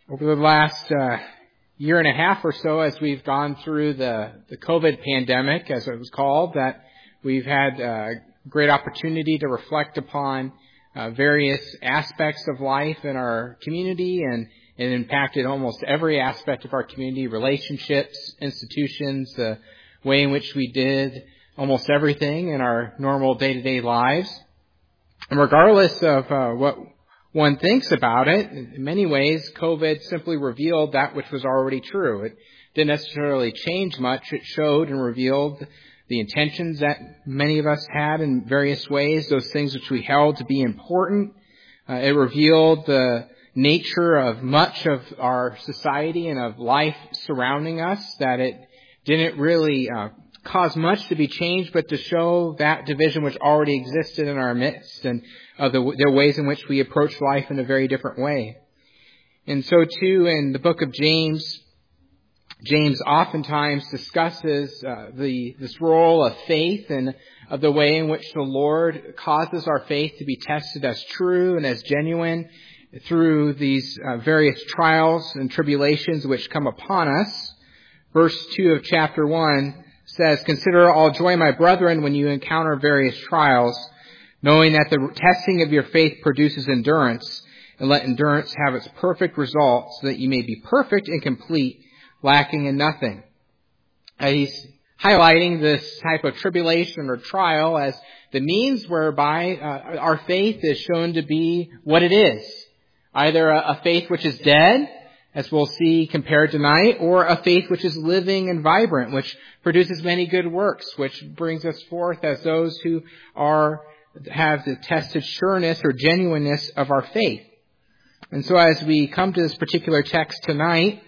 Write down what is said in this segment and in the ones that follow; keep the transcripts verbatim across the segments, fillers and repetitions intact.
Over the last uh, year and a half or so, as we've gone through the, the COVID pandemic, as it was called, that we've had a great opportunity to reflect upon uh, various aspects of life in our community, and it impacted almost every aspect of our community, relationships, institutions, the way in which we did almost everything in our normal day-to-day lives. And regardless of uh, what one thinks about it, in many ways, COVID simply revealed that which was already true. It didn't necessarily change much. It showed and revealed the intentions that many of us had in various ways, those things which we held to be important. Uh, it revealed the nature of much of our society and of life surrounding us, that it didn't really uh, cause much to be changed, but to show that division which already existed in our midst, and of the, the ways in which we approach life in a very different way. And so too, in the book of James, James oftentimes discusses uh, the this role of faith, and of the way in which the Lord causes our faith to be tested as true and as genuine through these uh, various trials and tribulations which come upon us. Verse two of chapter one says, "Consider all joy, my brethren, when you encounter various trials, knowing that the testing of your faith produces endurance, and let endurance have its perfect result, so that you may be perfect and complete, lacking in nothing." And he's highlighting this type of tribulation or trial as the means whereby uh, our faith is shown to be what it is. Either a, a faith which is dead, as we'll see compared tonight, or a faith which is living and vibrant, which produces many good works, which brings us forth as those who are have the tested sureness or genuineness of our faith. And so as we come to this particular text tonight,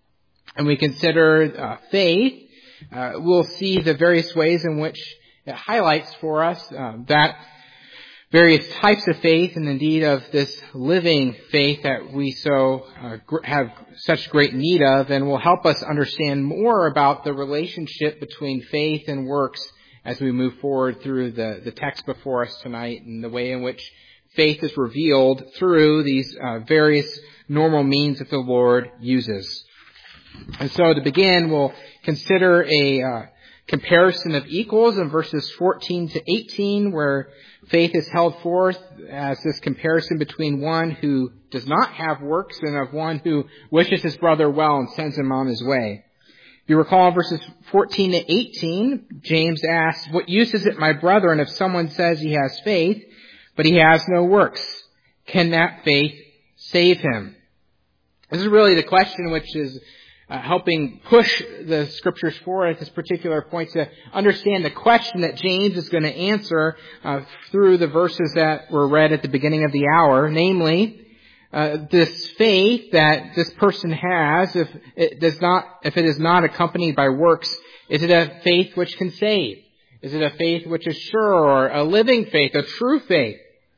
and we consider uh, faith, uh, we'll see the various ways in which it highlights for us uh, that various types of faith, and indeed of this living faith that we so uh, gr- have such great need of, and will help us understand more about the relationship between faith and works as we move forward through the, the text before us tonight, and the way in which faith is revealed through these uh, various normal means that the Lord uses. And so to begin, we'll consider a uh, comparison of equals in verses fourteen to eighteen, where faith is held forth as this comparison between one who does not have works and of one who wishes his brother well and sends him on his way. If you recall in verses fourteen to eighteen, James asks, "What use is it, my brethren, if someone says he has faith, but he has no works? Can that faith save him?" This is really the question which is uh, helping push the scriptures forward at this particular point, to understand the question that James is going to answer uh, through the verses that were read at the beginning of the hour, namely, Uh, this faith that this person has, if it does not, if it is not accompanied by works, is it a faith which can save? Is it a faith which is sure, or a living faith, a true faith?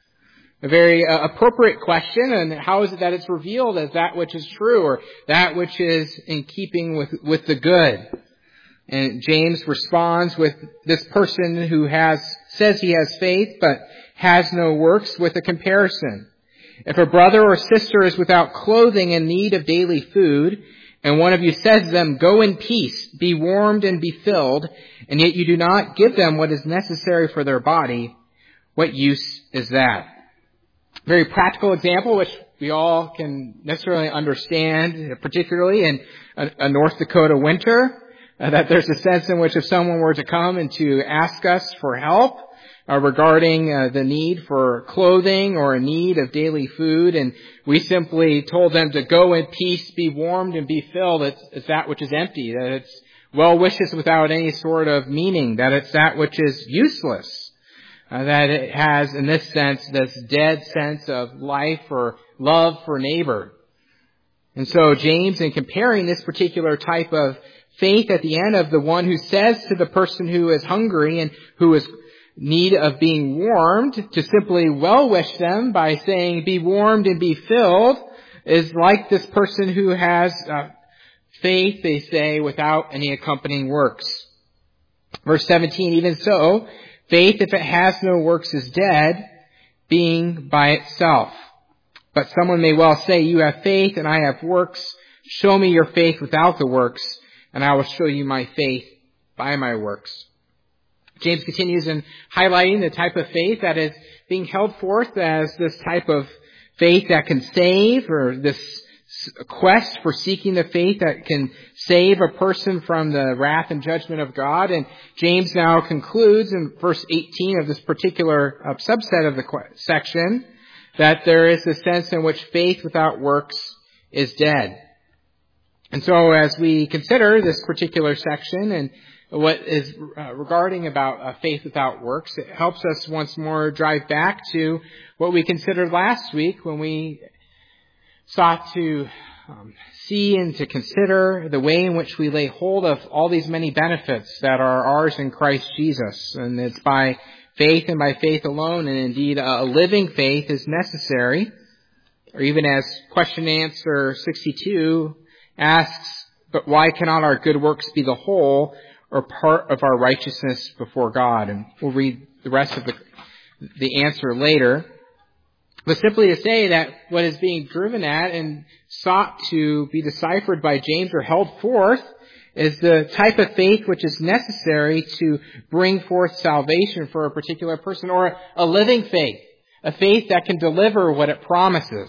A very uh, appropriate question, and how is it that it's revealed as that which is true, or that which is in keeping with, with the good? And James responds with this person who has, says he has faith, but has no works, with a comparison. If a brother or sister is without clothing and need of daily food, and one of you says to them, "Go in peace, be warmed and be filled," and yet you do not give them what is necessary for their body, what use is that? Very practical example, which we all can necessarily understand, particularly in a, a North Dakota winter, uh, that there's a sense in which if someone were to come and to ask us for help, Uh, regarding uh, the need for clothing or a need of daily food, and we simply told them to go in peace, be warmed, and be filled, it's, it's that which is empty, that it's well wishes without any sort of meaning, that it's that which is useless, uh, that it has, in this sense, this dead sense of life or love for neighbor. And so James, in comparing this particular type of faith at the end of the one who says to the person who is hungry and who is need of being warmed, to simply well wish them by saying, "Be warmed and be filled," is like this person who has uh, faith, they say, without any accompanying works. Verse seventeen, "Even so, faith, if it has no works, is dead, being by itself." But someone may well say, you have faith and I have works. Show me your faith without the works, and I will show you my faith by my works. James continues in highlighting the type of faith that is being held forth as this type of faith that can save, or this quest for seeking the faith that can save a person from the wrath and judgment of God. And James now concludes in verse eighteen of this particular uh, subset of the section that there is a sense in which faith without works is dead. And so as we consider this particular section and what is uh, regarding about uh, faith without works, it helps us once more drive back to what we considered last week when we sought to um, see and to consider the way in which we lay hold of all these many benefits that are ours in Christ Jesus. And it's by faith and by faith alone, and indeed a living faith is necessary. Or even as question and answer sixty-two asks, but why cannot our good works be the whole or part of our righteousness before God? And we'll read the rest of the, the answer later. But simply to say that what is being driven at and sought to be deciphered by James or held forth is the type of faith which is necessary to bring forth salvation for a particular person, or a living faith, a faith that can deliver what it promises.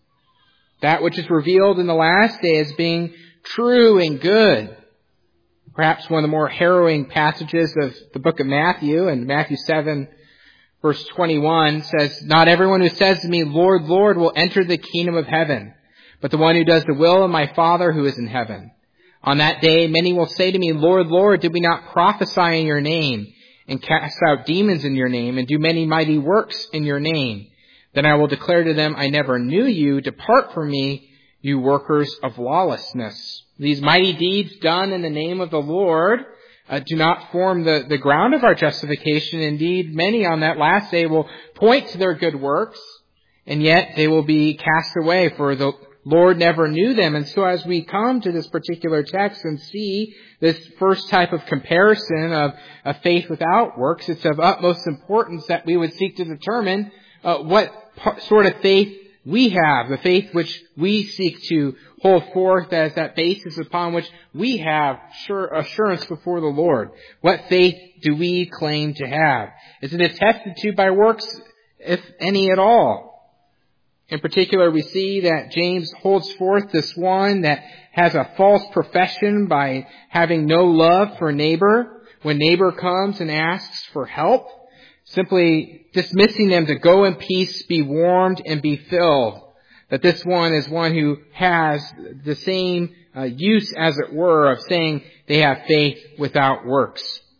That which is revealed in the last day as being true and good. Perhaps one of the more harrowing passages of the book of Matthew, and Matthew seven, verse twenty-one says, not everyone who says to me, Lord, Lord, will enter the kingdom of heaven, but the one who does the will of my Father who is in heaven. On that day, many will say to me, Lord, Lord, did we not prophesy in your name, and cast out demons in your name, and do many mighty works in your name? Then I will declare to them, I never knew you. Depart from me, you workers of lawlessness. These mighty deeds done in the name of the Lord uh, do not form the, the ground of our justification. Indeed, many on that last day will point to their good works, and yet they will be cast away, for the Lord never knew them. And so as we come to this particular text and see this first type of comparison of, of faith without works, it's of utmost importance that we would seek to determine uh, what sort of faith we have, the faith which we seek to hold forth as that basis upon which we have sure assurance before the Lord. What faith do we claim to have? Is it attested to by works, if any at all? In particular, we see that James holds forth this one that has a false profession by having no love for neighbor. When neighbor comes and asks for help, simply dismissing them to go in peace, be warmed, and be filled. That this one is one who has the same uh, use, as it were, of saying they have faith without works.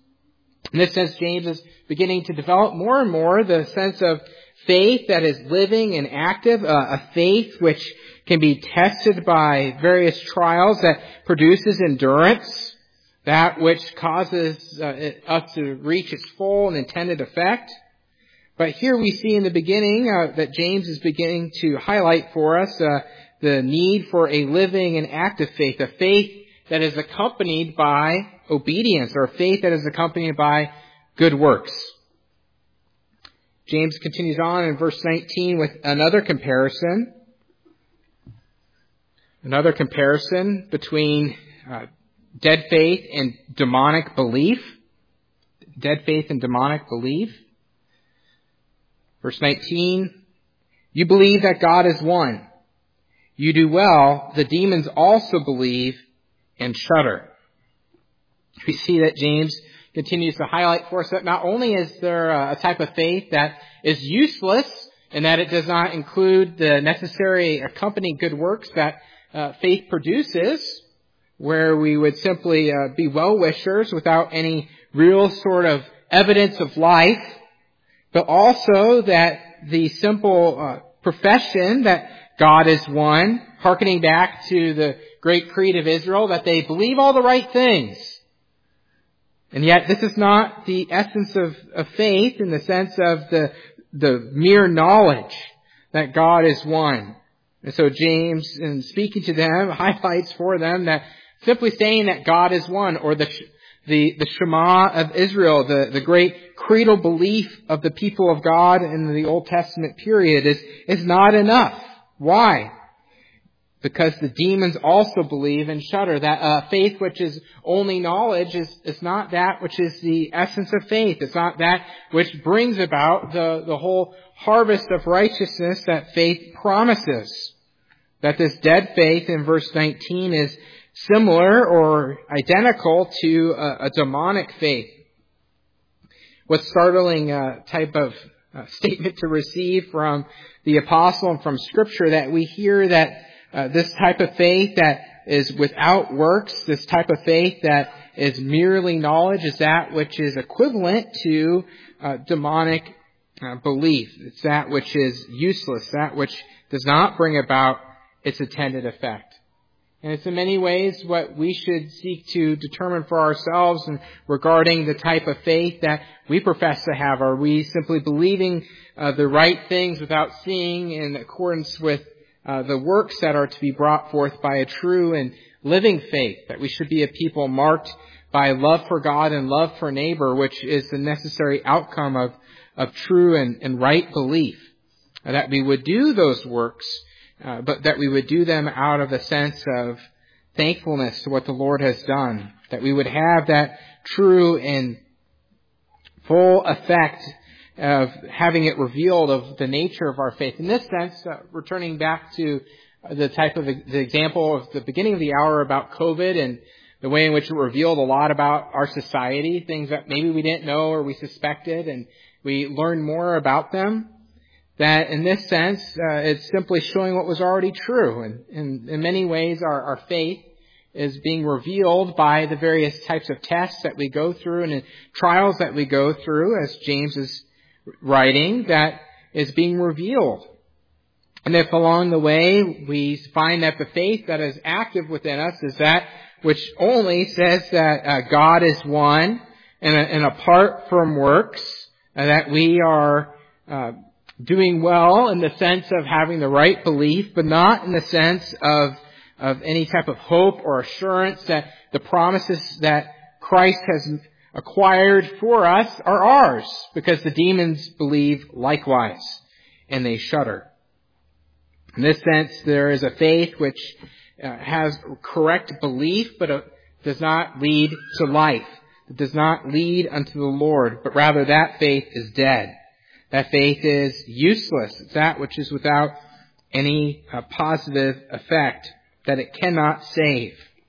In this sense, James is beginning to develop more and more the sense of faith that is living and active, uh, a faith which can be tested by various trials, that produces endurance, that which causes uh, it, us to reach its full and intended effect. But here we see in the beginning uh, that James is beginning to highlight for us uh, the need for a living and active faith, a faith that is accompanied by obedience, or a faith that is accompanied by good works. James continues on in verse nineteen with another comparison. Another comparison between uh, dead faith and demonic belief. Dead faith and demonic belief. Verse nineteen, you believe that God is one. You do well. The demons also believe and shudder. We see that James continues to highlight for us that not only is there a type of faith that is useless, and that it does not include the necessary accompanying good works that uh, faith produces, where we would simply uh, be well-wishers without any real sort of evidence of life, but also that the simple uh, profession that God is one, hearkening back to the great creed of Israel, that they believe all the right things. And yet this is not the essence of, of faith in the sense of the, the mere knowledge that God is one. And so James, in speaking to them, highlights for them that simply saying that God is one, or the the, the Shema of Israel, the, the great creedal belief of the people of God in the Old Testament period, is, is not enough. Why? Because the demons also believe and shudder. That uh, faith which is only knowledge is, is not that which is the essence of faith. It's not that which brings about the, the whole harvest of righteousness that faith promises. That this dead faith in verse nineteen is similar or identical to a, a demonic faith. What startling uh, type of uh, statement to receive from the apostle and from Scripture, that we hear that uh, this type of faith that is without works, this type of faith that is merely knowledge, is that which is equivalent to uh, demonic uh, belief. It's that which is useless, that which does not bring about its intended effect. And it's in many ways what we should seek to determine for ourselves and regarding the type of faith that we profess to have. Are we simply believing uh, the right things without seeing in accordance with uh, the works that are to be brought forth by a true and living faith? That we should be a people marked by love for God and love for neighbor, which is the necessary outcome of, of true and, and right belief. That we would do those works, Uh, but that we would do them out of a sense of thankfulness to what the Lord has done. That we would have that true and full effect of having it revealed of the nature of our faith. In this sense, uh, returning back to the type of the example of the beginning of the hour about COVID and the way in which it revealed a lot about our society, things that maybe we didn't know or we suspected, and we learned more about them. That in this sense, uh, it's simply showing what was already true. And, and in many ways, our, our faith is being revealed by the various types of tests that we go through and the trials that we go through, as James is writing, that is being revealed. And if along the way we find that the faith that is active within us is that which only says that uh, God is one and, and apart from works, and that we are uh, doing well in the sense of having the right belief, but not in the sense of of any type of hope or assurance that the promises that Christ has acquired for us are ours, because the demons believe likewise, and they shudder. In this sense, there is a faith which uh, has correct belief, but uh, does not lead to life. It does not lead unto the Lord, but rather that faith is dead. That faith is useless. It's that which is without any uh, positive effect, that it cannot save.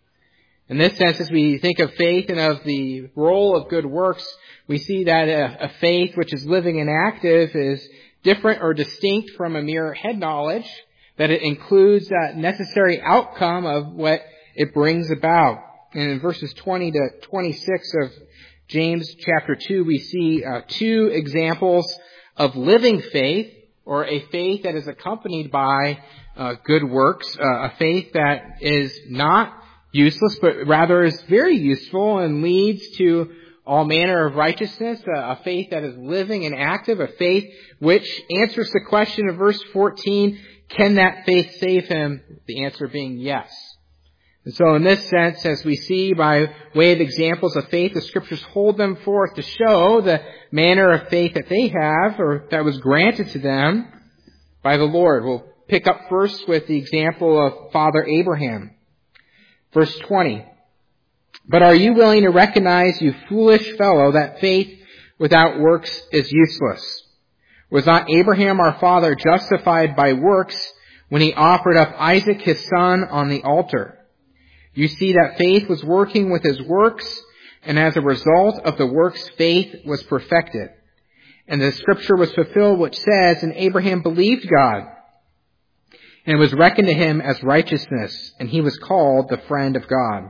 In this sense, as we think of faith and of the role of good works, we see that a, a faith which is living and active is different or distinct from a mere head knowledge, that it includes that necessary outcome of what it brings about. And in verses twenty to twenty-six of James chapter two, we see uh, two examples of living faith, or a faith that is accompanied by uh, good works, uh, a faith that is not useless, but rather is very useful and leads to all manner of righteousness, uh, a faith that is living and active, a faith which answers the question of verse fourteen, can that faith save him? The answer being yes. And so in this sense, as we see by way of examples of faith, the Scriptures hold them forth to show the manner of faith that they have, or that was granted to them by the Lord. We'll pick up first with the example of Father Abraham. Verse twenty. But are you willing to recognize, you foolish fellow, that faith without works is useless? Was not Abraham our father justified by works when he offered up Isaac his son on the altar? You see that faith was working with his works, and as a result of the works, faith was perfected. And the Scripture was fulfilled which says, and Abraham believed God, and it was reckoned to him as righteousness, and he was called the friend of God.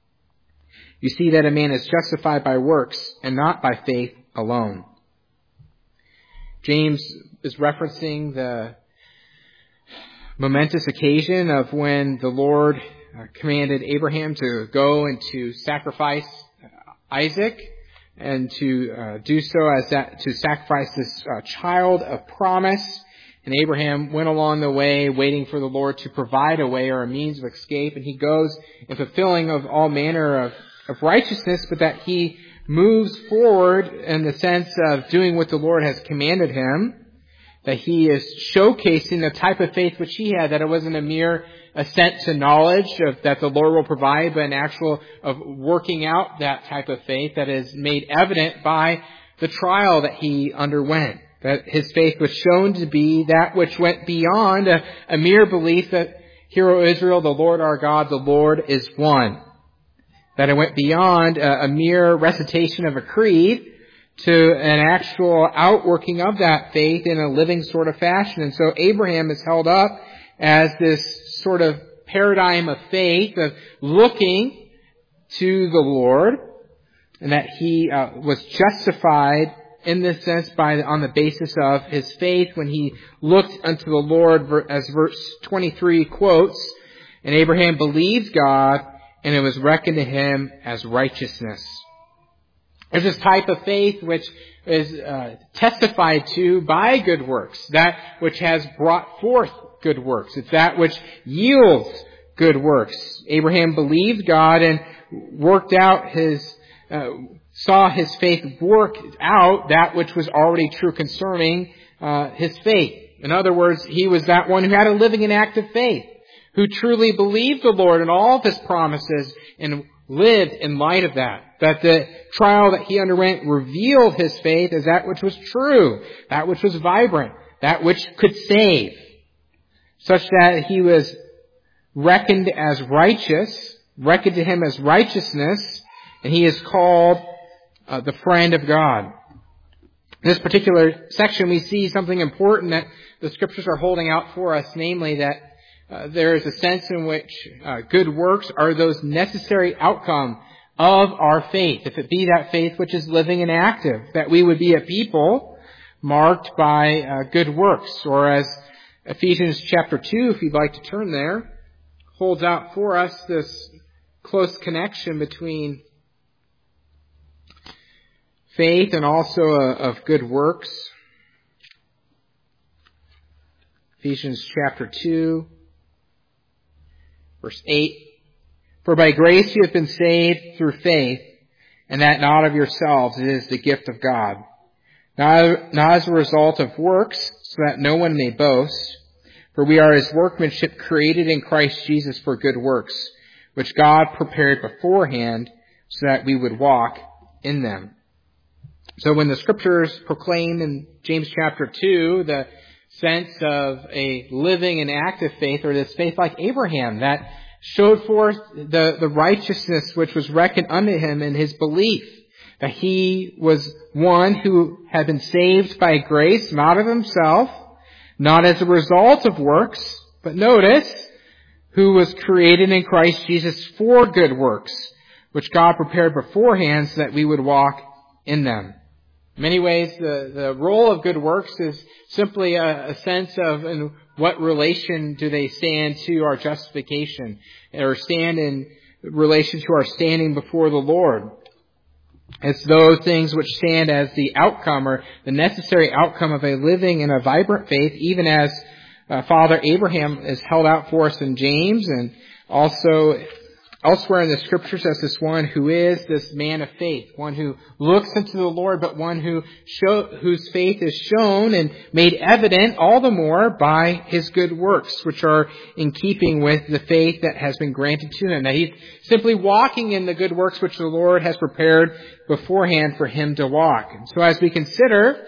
You see that a man is justified by works, and not by faith alone. James is referencing the momentous occasion of when the Lord commanded Abraham to go and to sacrifice Isaac, and to uh, do so as that to sacrifice this uh, child of promise. And Abraham went along the way waiting for the Lord to provide a way or a means of escape, and he goes in fulfilling of all manner of, of righteousness, but that he moves forward in the sense of doing what the Lord has commanded him, that he is showcasing the type of faith which he had, that it wasn't a mere assent to knowledge of that the Lord will provide, but an actual of working out that type of faith that is made evident by the trial that he underwent. That his faith was shown to be that which went beyond a, a mere belief that, "Hear, O Israel, the Lord our God, the Lord is one." That it went beyond a, a mere recitation of a creed to an actual outworking of that faith in a living sort of fashion. And so Abraham is held up as this sort of paradigm of faith, of looking to the Lord, and that he uh, was justified in this sense by on the basis of his faith when he looked unto the Lord, as verse twenty-three quotes, "And Abraham believed God, and it was reckoned to him as righteousness." There's this type of faith which is uh, testified to by good works, that which has brought forth good works. It's that which yields good works. Abraham believed God and worked out his, uh, saw his faith work out that which was already true concerning uh, his faith. In other words, he was that one who had a living and active faith, who truly believed the Lord and all of his promises and lived in light of that. That the trial that he underwent revealed his faith as that which was true, that which was vibrant, that which could save, such that he was reckoned as righteous, reckoned to him as righteousness, and he is called uh, the friend of God. In this particular section, we see something important that the Scriptures are holding out for us, namely that uh, there is a sense in which uh, good works are those necessary outcome of our faith, if it be that faith which is living and active, that we would be a people marked by uh, good works, or as Ephesians chapter two, if you'd like to turn there, holds out for us this close connection between faith and also uh, of good works. Ephesians chapter two, verse eight. "For by grace you have been saved through faith, and that not of yourselves, it is the gift of God. Not, not as a result of works, so that no one may boast. For we are his workmanship, created in Christ Jesus for good works, which God prepared beforehand, so that we would walk in them." So when the Scriptures proclaim in James chapter two the sense of a living and active faith, or this faith like Abraham, that showed forth the, the righteousness which was reckoned unto him in his belief, that he was one who had been saved by grace, not of himself, not as a result of works, but notice, who was created in Christ Jesus for good works, which God prepared beforehand so that we would walk in them. In many ways, the, the role of good works is simply a, a sense of in what relation do they stand to our justification, or stand in relation to our standing before the Lord. It's those things which stand as the outcome, or the necessary outcome of a living and a vibrant faith, even as uh, Father Abraham is held out for us in James, and also elsewhere in the Scriptures as this one who is this man of faith, one who looks unto the Lord, but one who show, whose faith is shown and made evident all the more by his good works, which are in keeping with the faith that has been granted to him. That he's simply walking in the good works which the Lord has prepared beforehand for him to walk. And so as we consider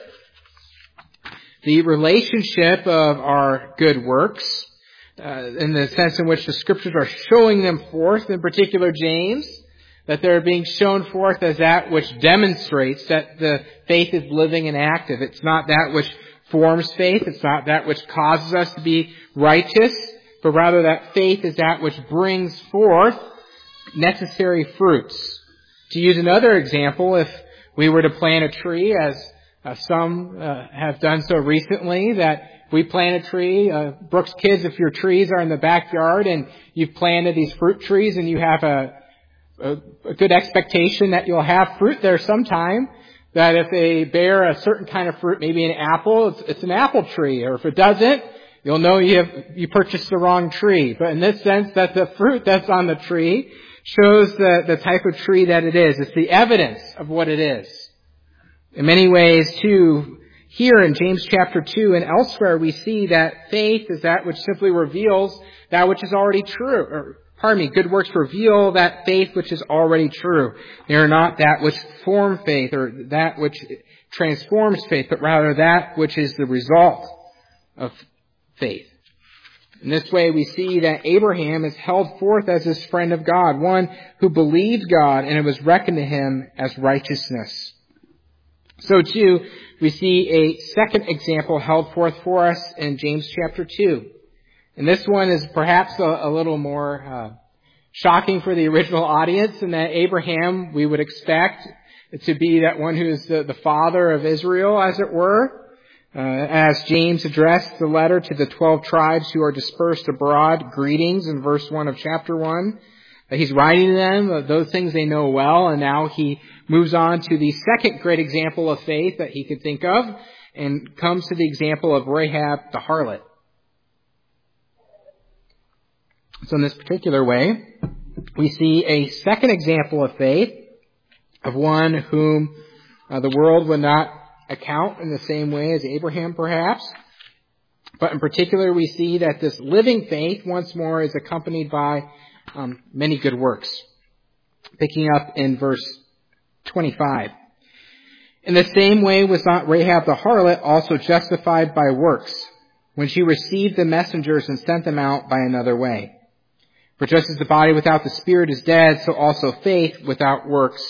the relationship of our good works, Uh, in the sense in which the Scriptures are showing them forth, in particular James, that they're being shown forth as that which demonstrates that the faith is living and active. It's not that which forms faith. It's not that which causes us to be righteous, but rather that faith is that which brings forth necessary fruits. To use another example, if we were to plant a tree, as uh, some uh, have done so recently, that we plant a tree. Uh, Brooks kids, if your trees are in the backyard and you've planted these fruit trees and you have a, a, a good expectation that you'll have fruit there sometime, that if they bear a certain kind of fruit, maybe an apple, it's, it's an apple tree. Or if it doesn't, you'll know you have, you purchased the wrong tree. But in this sense, that the fruit that's on the tree shows the, the type of tree that it is. It's the evidence of what it is. In many ways, too, here in James chapter two and elsewhere, we see that faith is that which simply reveals that which is already true. Or, pardon me, good works reveal that faith which is already true. They are not that which form faith or that which transforms faith, but rather that which is the result of faith. In this way, we see that Abraham is held forth as this friend of God, one who believed God, and it was reckoned to him as righteousness. So too, we see a second example held forth for us in James chapter two. And this one is perhaps a, a little more uh, shocking for the original audience, in that Abraham, we would expect to be that one who is the, the father of Israel, as it were. Uh, as James addressed the letter to the twelve tribes who are dispersed abroad, greetings in verse one of chapter one. Uh, he's writing to them uh, those things they know well, and now he moves on to the second great example of faith that he could think of, and comes to the example of Rahab the harlot. So in this particular way, we see a second example of faith, of one whom uh, the world would not account in the same way as Abraham, perhaps. But in particular, we see that this living faith, once more, is accompanied by um, many good works. Picking up in verse twenty-five. In the same way was not Rahab the harlot also justified by works, when she received the messengers and sent them out by another way? For just as the body without the spirit is dead, so also faith without works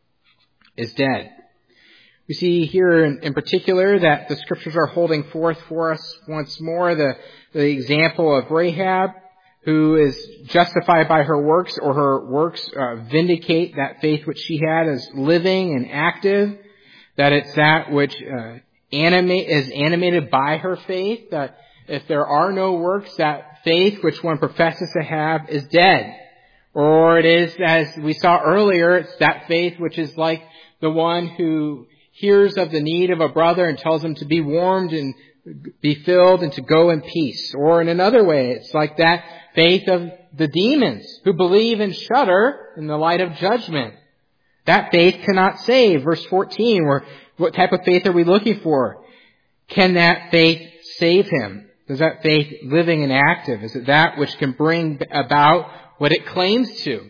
is dead. We see here in, in particular that the Scriptures are holding forth for us once more the, the example of Rahab, who is justified by her works, or her works uh, vindicate that faith which she had as living and active, that it's that which uh, animate, is animated by her faith, that if there are no works, that faith which one professes to have is dead. Or it is, as we saw earlier, it's that faith which is like the one who hears of the need of a brother and tells him to be warmed and be filled and to go in peace. Or in another way, it's like that faith of the demons who believe and shudder in the light of judgment. That faith cannot save. Verse fourteen, where what type of faith are we looking for? Can that faith save him? Is that faith living and active? Is it that which can bring about what it claims to?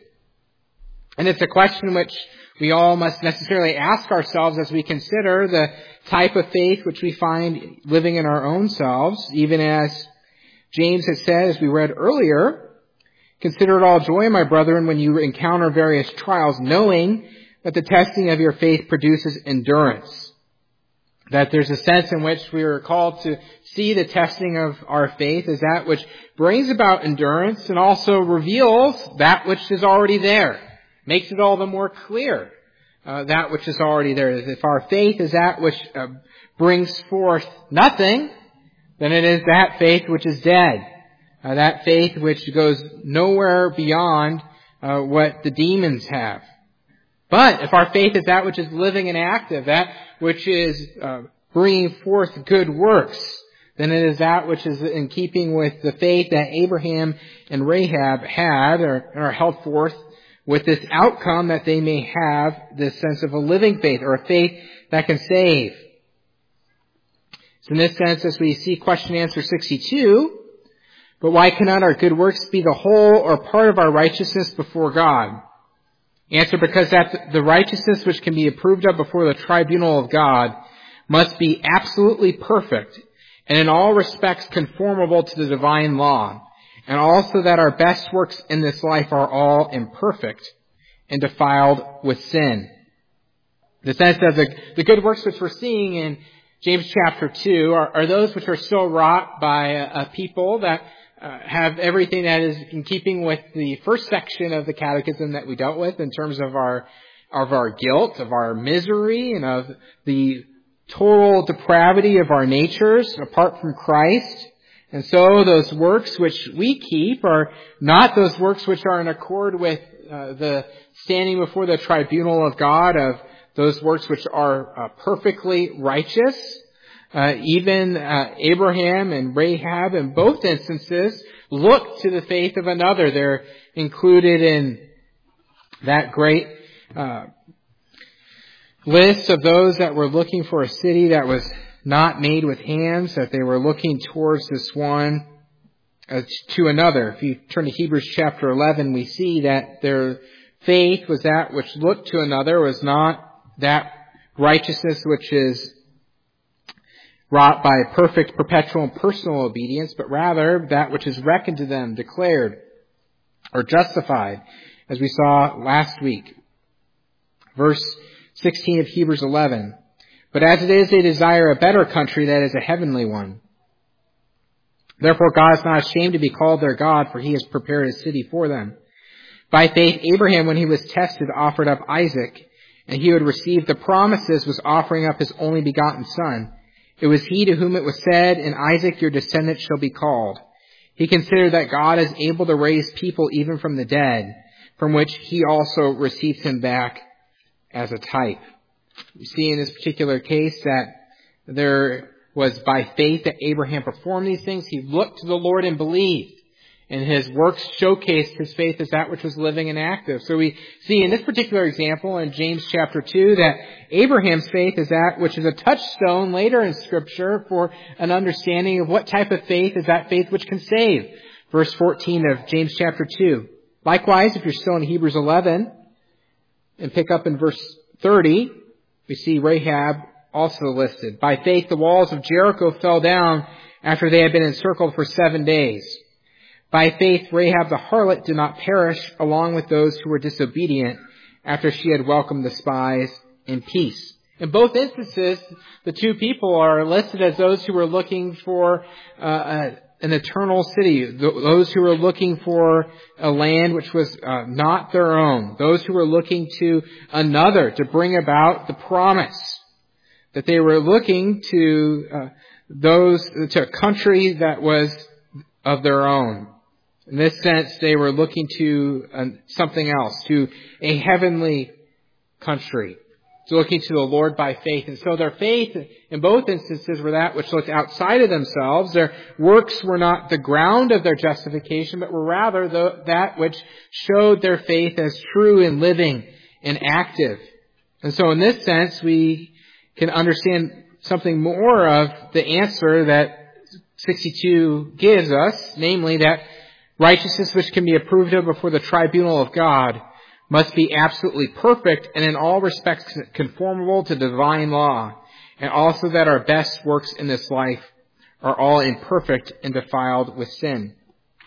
And it's a question which we all must necessarily ask ourselves as we consider the type of faith which we find living in our own selves, even as James has said, as we read earlier, consider it all joy, my brethren, when you encounter various trials, knowing that the testing of your faith produces endurance. That there's a sense in which we are called to see the testing of our faith as that which brings about endurance and also reveals that which is already there. Makes it all the more clear, uh, that which is already there. If our faith is that which uh, brings forth nothing, then it is that faith which is dead. Uh, that faith which goes nowhere beyond uh, what the demons have. But if our faith is that which is living and active, that which is uh, bringing forth good works, then it is that which is in keeping with the faith that Abraham and Rahab had, or are held forth with this outcome that they may have this sense of a living faith, or a faith that can save. So in this sense, as we see question answer sixty-two, but why cannot our good works be the whole or part of our righteousness before God? Answer, because that the righteousness which can be approved of before the tribunal of God must be absolutely perfect and in all respects conformable to the divine law. And also that our best works in this life are all imperfect and defiled with sin. The sense that the, the good works which we're seeing in James chapter two are, are those which are still wrought by a, a people that uh, have everything that is in keeping with the first section of the catechism that we dealt with in terms of our, of our guilt, of our misery, and of the total depravity of our natures apart from Christ. And so those works which we keep are not those works which are in accord with uh, the standing before the tribunal of God of those works which are uh, perfectly righteous. Uh, even uh, Abraham and Rahab in both instances look to the faith of another. They're included in that great uh, list of those that were looking for a city that was not made with hands, that they were looking towards this one uh, to another. If you turn to Hebrews chapter eleven, we see that their faith was that which looked to another, was not that righteousness which is wrought by perfect, perpetual, and personal obedience, but rather that which is reckoned to them, declared, or justified, as we saw last week. Verse sixteen of Hebrews eleven. But as it is, they desire a better country, that is a heavenly one. Therefore God is not ashamed to be called their God, for he has prepared a city for them. By faith, Abraham, when he was tested, offered up Isaac, and he who had received the promises was offering up his only begotten son. It was he to whom it was said, in Isaac your descendants shall be called. He considered that God is able to raise people even from the dead, from which he also received him back as a type. You see in this particular case that there was by faith that Abraham performed these things. He looked to the Lord and believed. And his works showcased his faith as that which was living and active. So we see in this particular example in James chapter two that Abraham's faith is that which is a touchstone later in Scripture for an understanding of what type of faith is that faith which can save. Verse fourteen of James chapter two. Likewise, if you're still in Hebrews eleven and pick up in verse thirty, we see Rahab also listed. By faith, the walls of Jericho fell down after they had been encircled for seven days. By faith, Rahab the harlot did not perish along with those who were disobedient after she had welcomed the spies in peace. In both instances, the two people are listed as those who were looking for uh, a, an eternal city, those who were looking for a land which was uh, not their own, those who were looking to another to bring about the promise, that they were looking to uh, those to a country that was of their own. In this sense, they were looking to uh, something else, to a heavenly country, to looking to the Lord by faith. And so their faith in both instances were that which looked outside of themselves. Their works were not the ground of their justification, but were rather the, that which showed their faith as true and living and active. And so in this sense, we can understand something more of the answer that sixty-two gives us, namely that righteousness which can be approved of before the tribunal of God must be absolutely perfect and in all respects conformable to divine law, and also that our best works in this life are all imperfect and defiled with sin.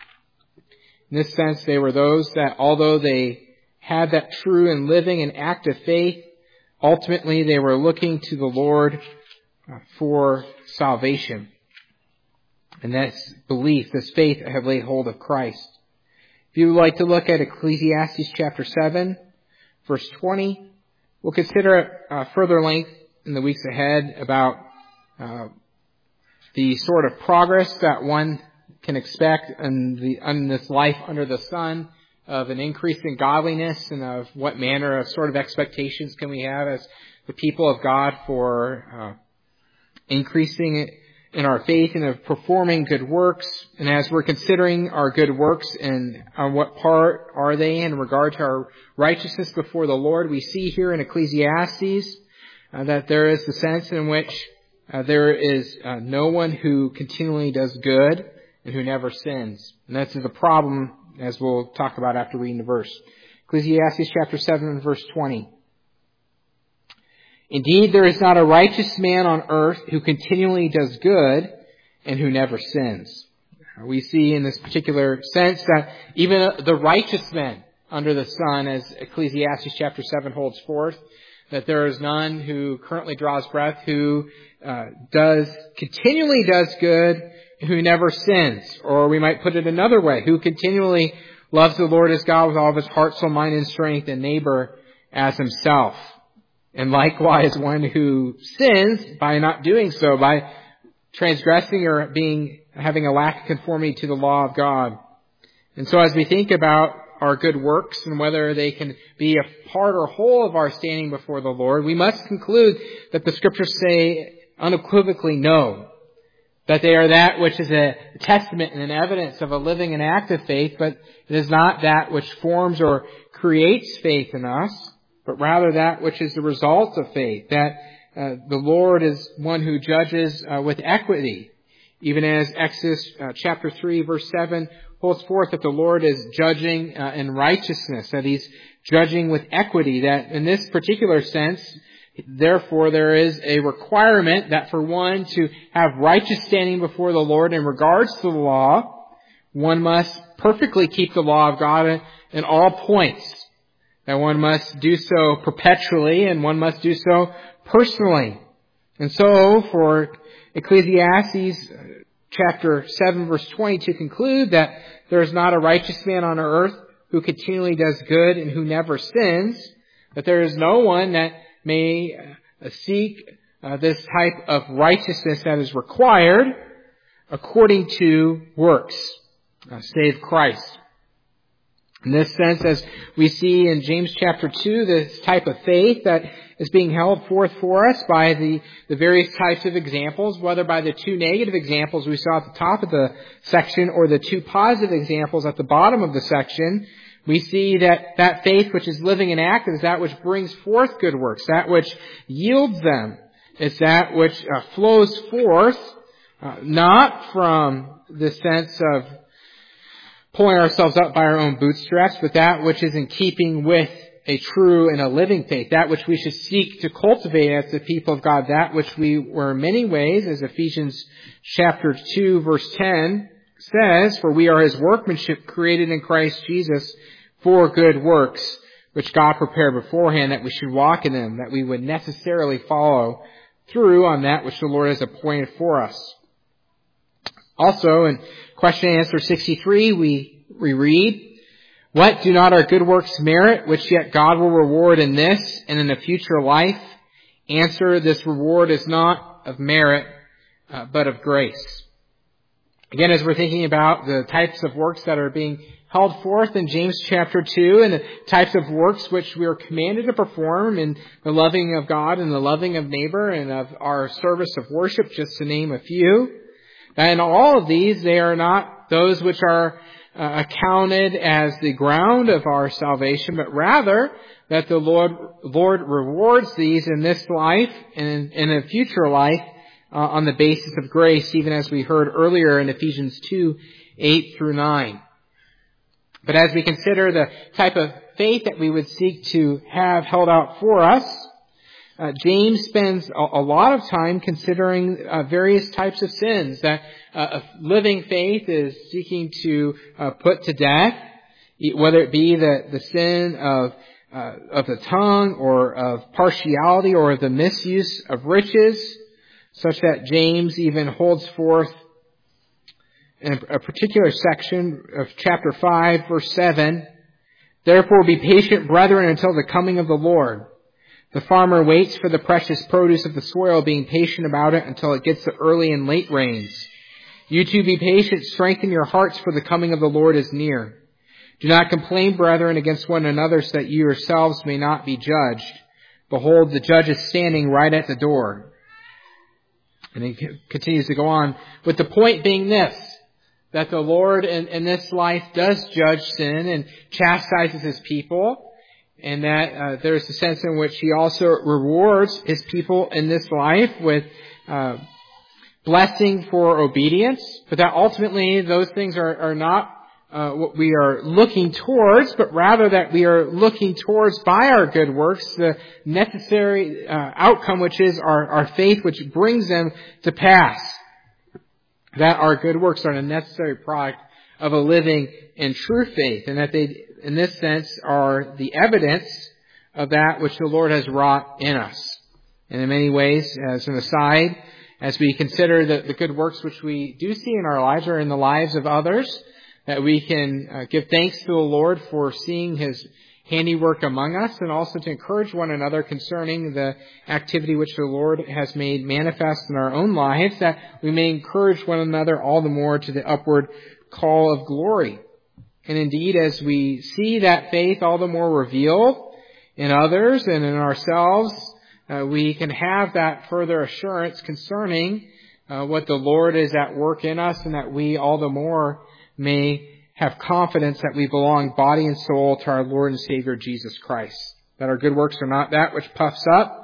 In this sense, they were those that, although they had that true and living and active faith, ultimately they were looking to the Lord for salvation. And this belief, this faith, had laid hold of Christ. If you would like to look at Ecclesiastes chapter seven, verse twenty, we'll consider uh, further length in the weeks ahead about uh, the sort of progress that one can expect in, the, in this life under the sun, of an increase in godliness, and of what manner of sort of expectations can we have as the people of God for uh, increasing it in our faith and of performing good works. And as we're considering our good works and on what part are they in regard to our righteousness before the Lord, we see here in Ecclesiastes uh, that there is the sense in which uh, there is uh, no one who continually does good and who never sins. And that's the problem, as we'll talk about after reading the verse. Ecclesiastes chapter seven, verse twenty. Indeed, there is not a righteous man on earth who continually does good and who never sins. We see in this particular sense that even the righteous men under the sun, as Ecclesiastes chapter seven holds forth, that there is none who currently draws breath who uh, does continually does good, who never sins. Or we might put it another way, who continually loves the Lord as God with all of his heart, soul, mind, and strength, and neighbor as himself. And likewise, one who sins by not doing so, by transgressing or being having a lack of conformity to the law of God. And so as we think about our good works and whether they can be a part or whole of our standing before the Lord, we must conclude that the Scriptures say unequivocally no. That they are that which is a testament and an evidence of a living and active faith, but it is not that which forms or creates faith in us, but rather that which is the result of faith. That uh, the Lord is one who judges uh, with equity. Even as Exodus uh, chapter three, verse seven holds forth that the Lord is judging uh, in righteousness, that He's judging with equity, that in this particular sense, therefore, there is a requirement that for one to have righteous standing before the Lord in regards to the law, one must perfectly keep the law of God in all points. That one must do so perpetually and one must do so personally. And so, for Ecclesiastes chapter seven, verse twenty to conclude that there is not a righteous man on earth who continually does good and who never sins, that there is no one that may uh, seek uh, this type of righteousness that is required according to works, uh, save Christ. In this sense, as we see in James chapter two, this type of faith that is being held forth for us by the, the various types of examples, whether by the two negative examples we saw at the top of the section or the two positive examples at the bottom of the section, we see that that faith which is living and active is that which brings forth good works. That which yields them is that which uh, flows forth, uh, not from the sense of pulling ourselves up by our own bootstraps, but that which is in keeping with a true and a living faith. That which we should seek to cultivate as the people of God. That which we were in many ways, as Ephesians chapter two, verse ten says, for we are His workmanship created in Christ Jesus for good works, which God prepared beforehand that we should walk in them, that we would necessarily follow through on that which the Lord has appointed for us. Also, in question and answer sixty-three, we, we read, what do not our good works merit, which yet God will reward in this and in the future life? Answer, this reward is not of merit, uh, but of grace. Again, as we're thinking about the types of works that are being held forth in James chapter two and the types of works which we are commanded to perform in the loving of God and the loving of neighbor and of our service of worship, just to name a few. And all of these, they are not those which are uh, accounted as the ground of our salvation, but rather that the Lord, Lord rewards these in this life and in, in a future life uh, on the basis of grace, even as we heard earlier in Ephesians two, eight through nine. But as we consider the type of faith that we would seek to have held out for us, uh, James spends a, a lot of time considering uh, various types of sins that uh, a living faith is seeking to uh, put to death, whether it be the, the sin of uh, of the tongue or of partiality or of the misuse of riches, such that James even holds forth in a particular section of chapter five, verse seven, therefore be patient, brethren, until the coming of the Lord. The farmer waits for the precious produce of the soil, being patient about it until it gets the early and late rains. You too be patient, strengthen your hearts, for the coming of the Lord is near. Do not complain, brethren, against one another, so that you yourselves may not be judged. Behold, the judge is standing right at the door. And he continues to go on, with the point being this, that the Lord in, in this life does judge sin and chastises His people, and that uh, there's a sense in which He also rewards His people in this life with uh, blessing for obedience, but that ultimately those things are, are not uh, what we are looking towards, but rather that we are looking towards by our good works the necessary uh, outcome, which is our, our faith, which brings them to pass. That our good works are a necessary product of a living and true faith, and that they, in this sense, are the evidence of that which the Lord has wrought in us. And in many ways, as an aside, as we consider the, the good works which we do see in our lives or in the lives of others, that we can uh, give thanks to the Lord for seeing His handiwork among us, and also to encourage one another concerning the activity which the Lord has made manifest in our own lives, that we may encourage one another all the more to the upward call of glory. And indeed, as we see that faith all the more revealed in others and in ourselves, uh, we can have that further assurance concerning uh, what the Lord is at work in us, and that we all the more may have confidence that we belong body and soul to our Lord and Savior Jesus Christ. That our good works are not that which puffs up, but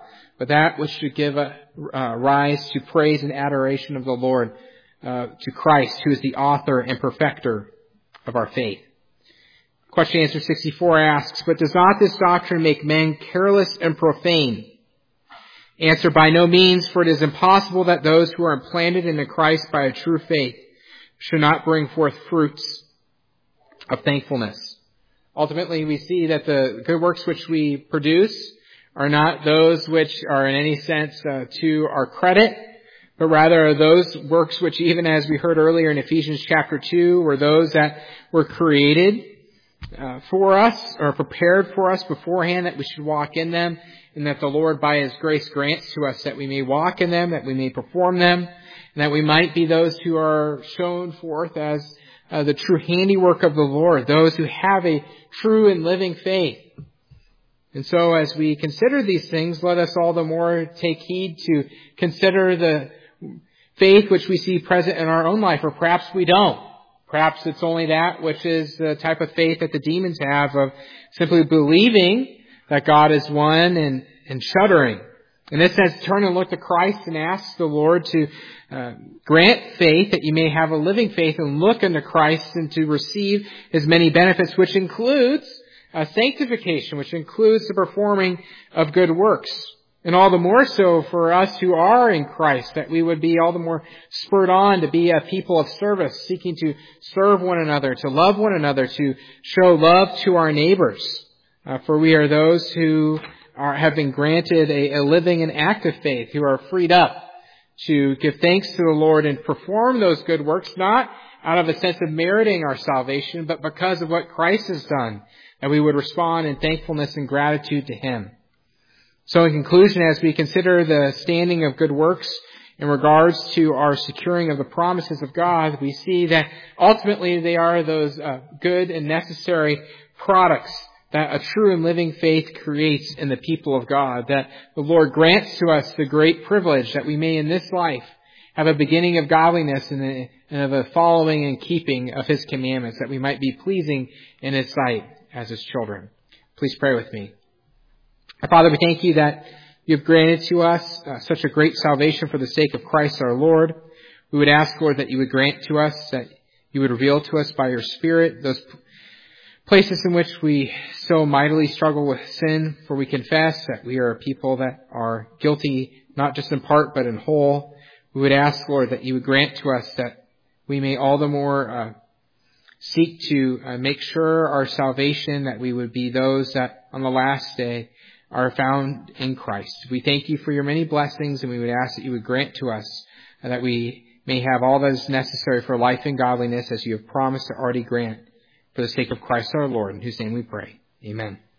but that which should give a, uh, rise to praise and adoration of the Lord, uh, to Christ, who is the author and perfecter of our faith. Question answer sixty-four asks, but does not this doctrine make men careless and profane? Answer, by no means, for it is impossible that those who are implanted into Christ by a true faith should not bring forth fruits of thankfulness. Ultimately, we see that the good works which we produce are not those which are in any sense uh, to our credit, but rather are those works which, even as we heard earlier in Ephesians chapter two, were those that were created uh, for us or prepared for us beforehand, that we should walk in them, and that the Lord by His grace grants to us that we may walk in them, that we may perform them, and that we might be those who are shown forth as uh, the true handiwork of the Lord, those who have a true and living faith. And so as we consider these things, let us all the more take heed to consider the faith which we see present in our own life, or perhaps we don't. Perhaps it's only that which is the type of faith that the demons have, of simply believing that God is one and, and shuddering. In this sense, turn and look to Christ and ask the Lord to uh, grant faith, that you may have a living faith, and look unto Christ and to receive His many benefits, which includes uh, sanctification, which includes the performing of good works. And all the more so for us who are in Christ, that we would be all the more spurred on to be a people of service, seeking to serve one another, to love one another, to show love to our neighbors. Uh, for we are those who are, have been granted a, a living and active faith, who are freed up to give thanks to the Lord and perform those good works, not out of a sense of meriting our salvation, but because of what Christ has done, that we would respond in thankfulness and gratitude to Him. So in conclusion, as we consider the standing of good works in regards to our securing of the promises of God, we see that ultimately they are those uh, good and necessary products that a true and living faith creates in the people of God, that the Lord grants to us the great privilege that we may in this life have a beginning of godliness and, a, and of a following and keeping of His commandments, that we might be pleasing in His sight as His children. Please pray with me. Our Father, we thank You that You have granted to us uh, such a great salvation for the sake of Christ our Lord. We would ask, Lord, that You would grant to us, that You would reveal to us by Your Spirit those places in which we so mightily struggle with sin, for we confess that we are a people that are guilty, not just in part, but in whole. We would ask, Lord, that You would grant to us that we may all the more uh, seek to uh, make sure our salvation, that we would be those that on the last day are found in Christ. We thank You for Your many blessings, and we would ask that You would grant to us uh, that we may have all that is necessary for life and godliness, as You have promised to already grant, for the sake of Christ our Lord, in whose name we pray. Amen.